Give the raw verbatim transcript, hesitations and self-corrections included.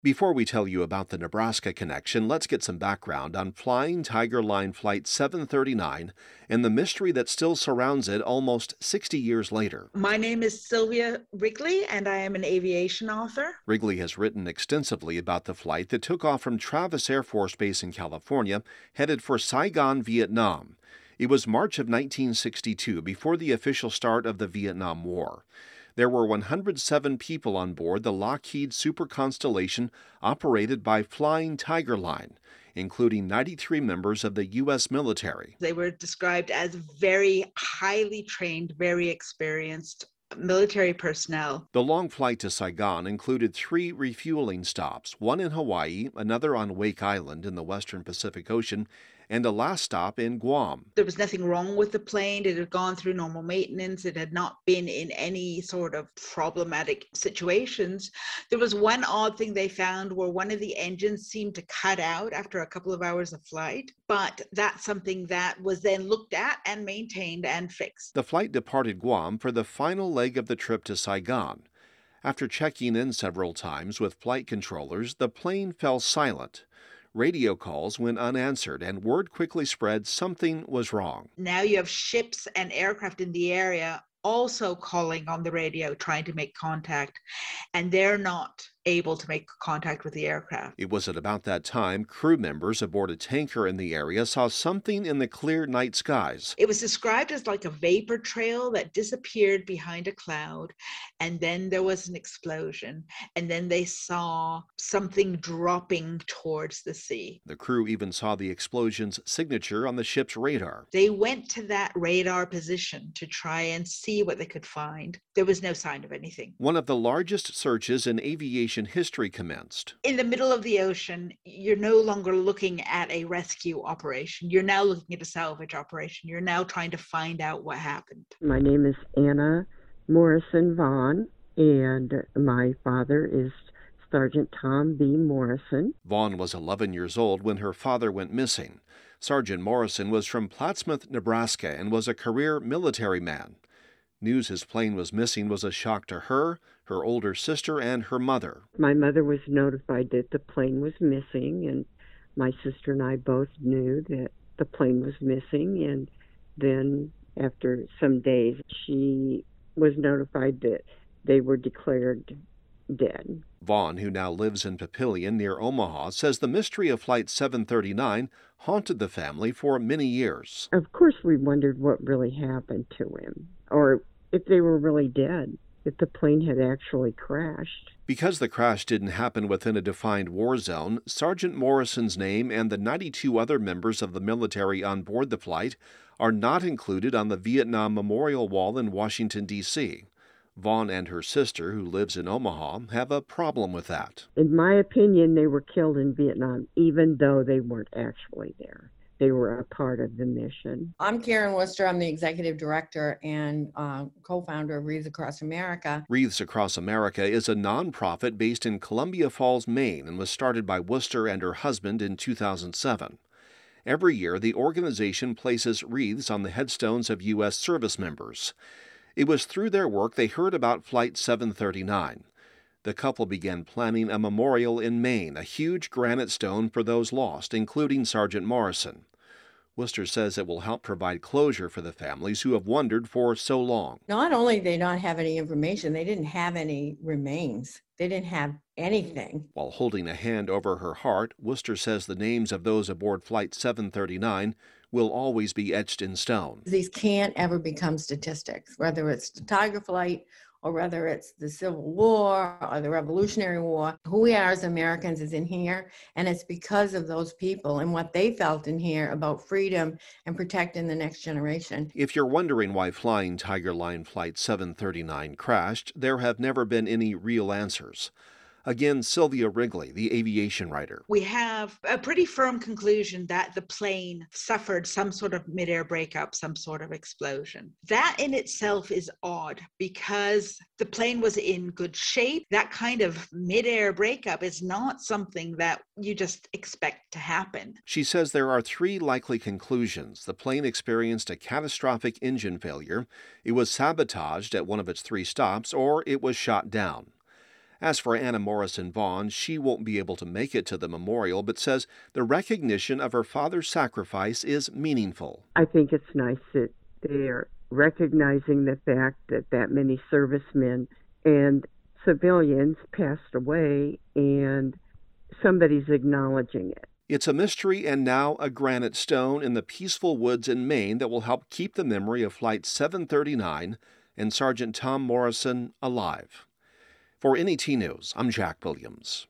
Before we tell you about the Nebraska connection, let's get some background on Flying Tiger Line Flight seven thirty-nine and the mystery that still surrounds it almost sixty years later. My name is Sylvia Wrigley, and I am an aviation author. Wrigley has written extensively about the flight that took off from Travis Air Force Base in California, headed for Saigon, Vietnam. It was March of nineteen sixty-two, before the official start of the Vietnam War. There were one hundred seven people on board the Lockheed Super Constellation operated by Flying Tiger Line, including ninety-three members of the U S military. They were described as very highly trained, very experienced military personnel. The long flight to Saigon included three refueling stops, one in Hawaii, another on Wake Island in the western Pacific Ocean, and a last stop in Guam. There was nothing wrong with the plane. It had gone through normal maintenance. It had not been in any sort of problematic situations. There was one odd thing they found where one of the engines seemed to cut out after a couple of hours of flight, but that's something that was then looked at and maintained and fixed. The flight departed Guam for the final leg of the trip to Saigon. After checking in several times with flight controllers, the plane fell silent. Radio calls went unanswered, and word quickly spread something was wrong. Now you have ships and aircraft in the area also calling on the radio, trying to make contact, and they're not able to make contact with the aircraft. It was at about that time crew members aboard a tanker in the area saw something in the clear night skies. It was described as like a vapor trail that disappeared behind a cloud, and then there was an explosion, and then they saw something dropping towards the sea. The crew even saw the explosion's signature on the ship's radar. They went to that radar position to try and see what they could find. There was no sign of anything. One of the largest searches in aviation history commenced. In the middle of the ocean, you're no longer looking at a rescue operation. You're now looking at a salvage operation. You're now trying to find out what happened. My name is Anna Morrison Vaughn, and my father is Sergeant Tom B. Morrison. Vaughn was eleven years old when her father went missing. Sergeant Morrison was from Plattsmouth, Nebraska, and was a career military man. News his plane was missing was a shock to her, her older sister, and her mother. My mother was notified that the plane was missing, and my sister and I both knew that the plane was missing. And then after some days, she was notified that they were declared dead. Vaughn, who now lives in Papillion near Omaha, says the mystery of Flight seven thirty-nine haunted the family for many years. Of course, we wondered what really happened to him, or if they were really dead, if the plane had actually crashed. Because the crash didn't happen within a defined war zone, Sergeant Morrison's name and the ninety-two other members of the military on board the flight are not included on the Vietnam Memorial Wall in Washington, D C Vaughn and her sister, who lives in Omaha, have a problem with that. In my opinion, they were killed in Vietnam, even though they weren't actually there. They were a part of the mission. I'm Karen Worcester. I'm the executive director and uh, co-founder of Wreaths Across America. Wreaths Across America is a nonprofit based in Columbia Falls, Maine, and was started by Worcester and her husband in two thousand seven. Every year, the organization places wreaths on the headstones of U S service members. It was through their work they heard about Flight seven thirty-nine. The couple began planning a memorial in Maine, a huge granite stone for those lost, including Sergeant Morrison. Worcester says it will help provide closure for the families who have wondered for so long. Not only did they not have any information, they didn't have any remains. They didn't have anything. While holding a hand over her heart, Worcester says the names of those aboard Flight seven thirty-nine will always be etched in stone. These can't ever become statistics, whether it's the Tiger Flight or whether it's the Civil War or the Revolutionary War. Who we are as Americans is in here, and it's because of those people and what they felt in here about freedom and protecting the next generation. If you're wondering why Flying Tiger Line Flight seven thirty-nine crashed, there have never been any real answers. Again, Sylvia Wrigley, the aviation writer. We have a pretty firm conclusion that the plane suffered some sort of midair breakup, some sort of explosion. That in itself is odd because the plane was in good shape. That kind of midair breakup is not something that you just expect to happen. She says there are three likely conclusions. The plane experienced a catastrophic engine failure, it was sabotaged at one of its three stops, or it was shot down. As for Anna Morrison Vaughn, she won't be able to make it to the memorial, but says the recognition of her father's sacrifice is meaningful. I think it's nice that they're recognizing the fact that that many servicemen and civilians passed away, and somebody's acknowledging it. It's a mystery and now a granite stone in the peaceful woods in Maine that will help keep the memory of Flight seven thirty-nine and Sergeant Tom Morrison alive. For N E T News, I'm Jack Williams.